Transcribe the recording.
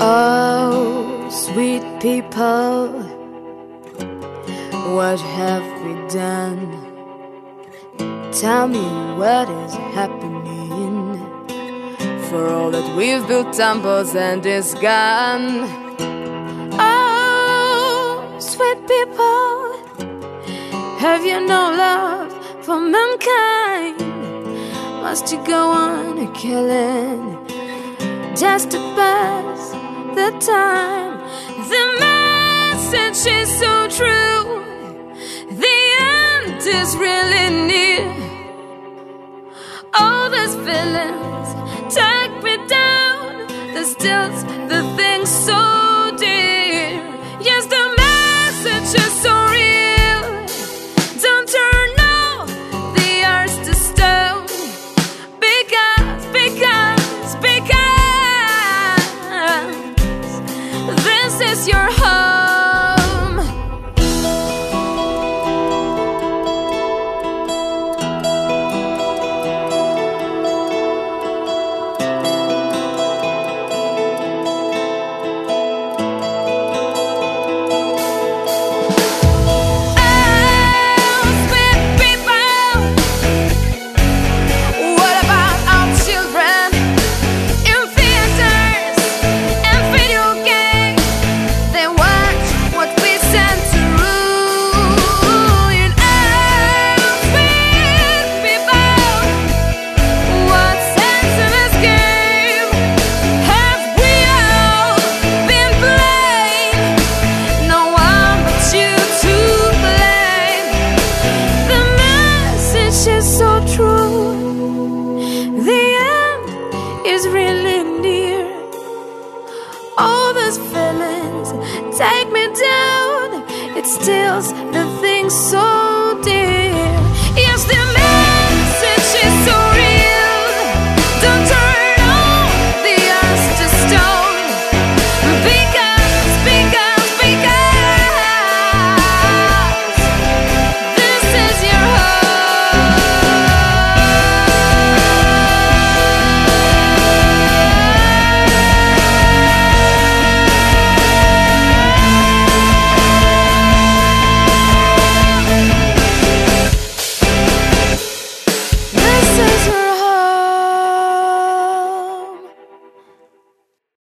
Oh, sweet people, what have we done? Tell me what is happening. For all that we've built temples and is gone. Oh, sweet people, have you no love for mankind? Must you go on killing just to pass the time? The message is so true. The end is really near. All these feelings take me down. The stills, the things so dear. Yes, the message is so real. Don't turn off the earth to stone. Because this is your home. All those feelings take me down. It steals the things so